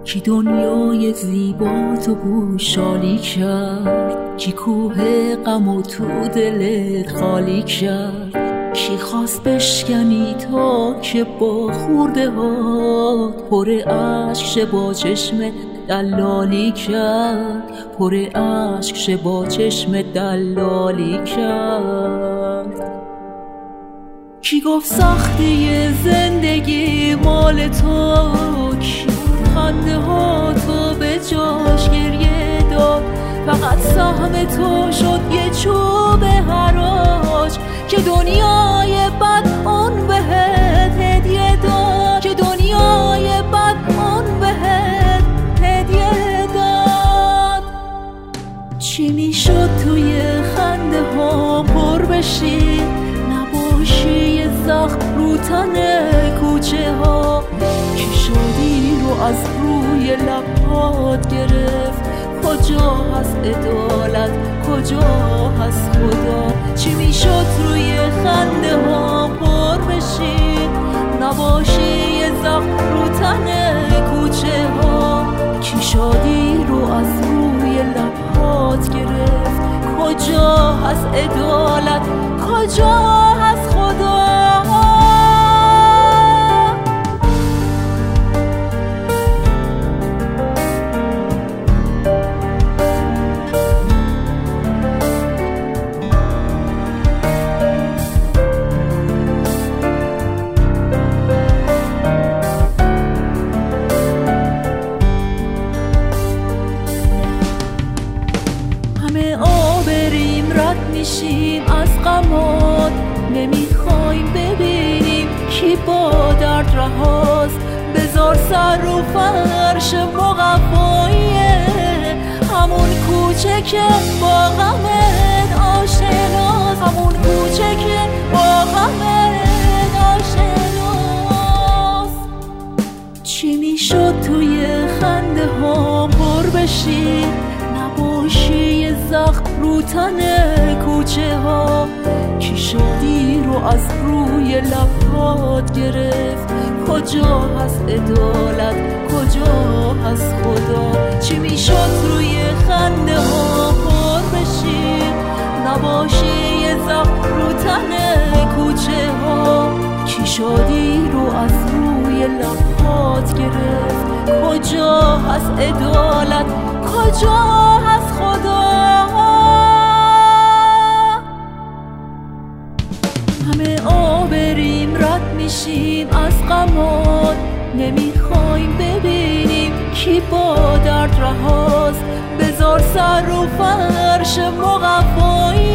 کی دنیای زیبا تو گوشالی کرد، کی کوه غم و تو دلت خالی کرد، کی خواست بشکنی تا که با خورده ها پر عشق شه با چشم دلالی کرد، پر عشق شه با چشم دلالی کرد. کی گفت سختی زندگی مال تو، کی خنده ها تو به جاش گریه داد، فقط سهم تو شد یه چوب حراج که دنیای بد اون بهت هدیه داد، که دنیای بد اون بهت هدیه داد. چی میشد توی خنده ها پر بشی، نباشی یه زخم رو تن کوچه ها، کی شادی رو از روی لبات گرفت، کجا هست عدالت کجا هست خدا. چی میشد روی خنده ها پر بشی، نباشی یه زخم رو تن کوچه ها، کی شادی رو از روی لبات گرفت، کجا هست عدالت کجا هست خدا. همه آبریم رد میشیم از غمات، نمیخوایم ببینیم کی با درد رهاست، بذار سر رو فرش مقواییه همون کوچه که با غمت آشناست، همون کوچه که با غمت آشناست. چی میشد توی خنده ها پر بشی، نباشی یه زخم رو تن کوچه ها، کی شادی رو از روی لبات گرفت، کجا هست عدالت کجا هست خدا. چی میشد روی خنده ها پر بشی، نباشی یه زخم رو تن کوچه ها، کی شادی رو از روی لبات گرفت، کجا هست عدالت کجا هست خدا. همه آبریم رد میشیم از غمات، نمیخوایم ببینیم کی با درد رهاست، بذار سر رو فرش مقوایی